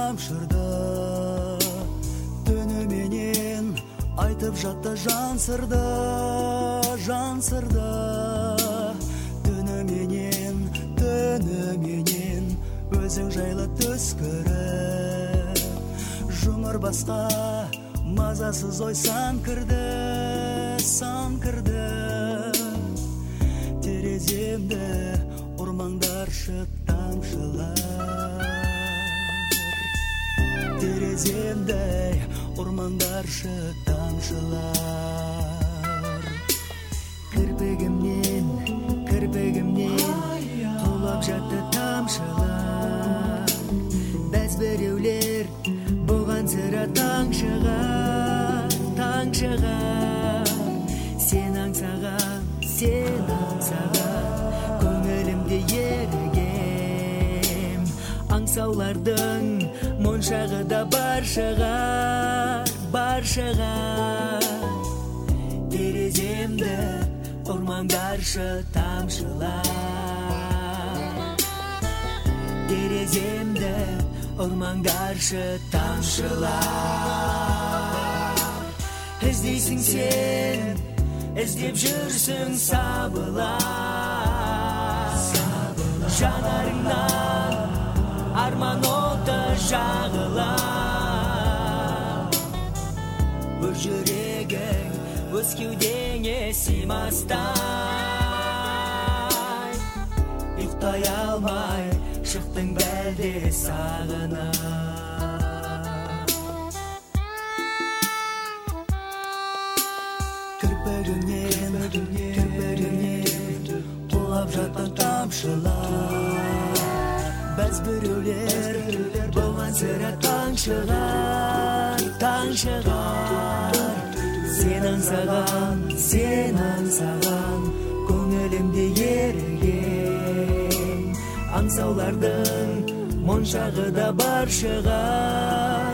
тамшырды, түніменен айтып жатты жан сырды, түніменен өзің жайлы түс көріп, жұмыр басқа мазасыз ой сан кірді, тереземді ұрмаңдаршы тамшылар, тереземді ұрмаңдаршы тамшылар. Кірпігімнен құлап жатты тамшылар, бәз біреулер бұған сірә таң шығар. Сен аңсаған көңілімде ерігем, аңсаулардың моншағы да бар шығар. Тереземді ұрмаңдаршы тамшылар, тереземді ұрмаңдаршы тамшылар. Іздейсің сен, іздеп жүрсің сабылар, жанарыңнан арман оты жағылар. Өз жүрегің өз кеудеңе сыймастай, ұйықтай алмай шықтың бәлде сағынып. Кірпігіңнен құлап жатқан тамшылар, бәз біреулер болған сірә таң шығар. Сен аңсаған көңілімде еріген, аңсаулардың моншағы да бар шығар.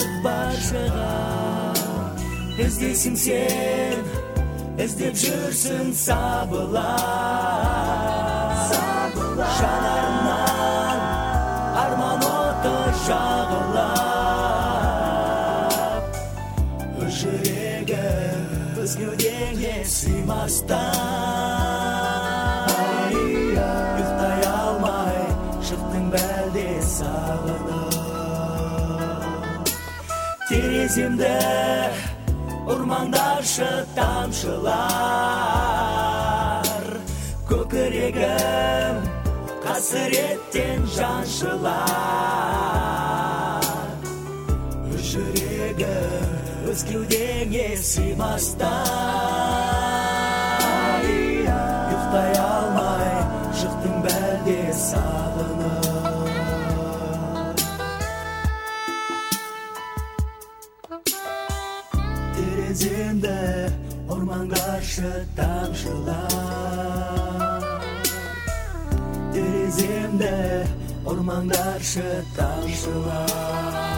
Іздейсің сен, іздеп жүрсің сабылар, жанарыңнан арман оты жағылар. Өз жүрегі өз кеудеңе сыймастай, ұйықтай алмай шықтың бәлде сағынып. Тереземді ұрмаңдаршы тамшылар, көкірегім қасіреттен жаншылар. Өз жүрегім өз кеудеңе сыймастай, ұйықтай алмай шықтың бәлде сағынып. Тереземді ұрмаңдаршы тамшылар, тереземді ұрмаңдаршы тамшылар.